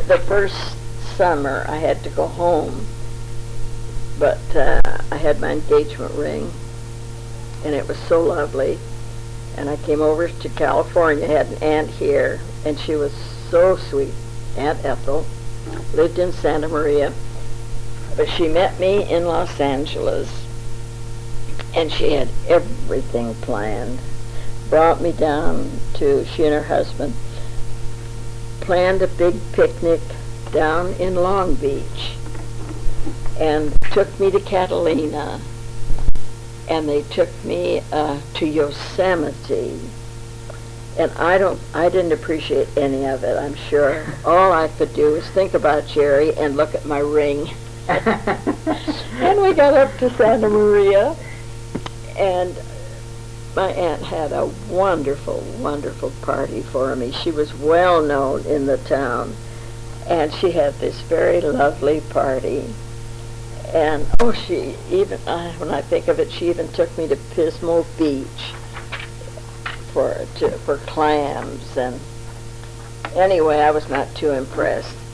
the first summer I had to go home, but I had my engagement ring, and it was so lovely. And I came over to California, had an aunt here, and she was so sweet. Aunt Ethel lived in Santa Maria, but she met me in Los Angeles, and she had everything planned. Brought me down to, she and her husband planned a big picnic down in Long Beach, and took me to Catalina, and they took me to Yosemite, and I didn't appreciate any of it, I'm sure. All I could do was think about Jerry and look at my ring. And we got up to Santa Maria, and my aunt had a wonderful, wonderful party for me. She was well known in the town, and she had this very lovely party. And oh, she even, when I think of it, she even took me to Pismo Beach for clams. And anyway, I was not too impressed.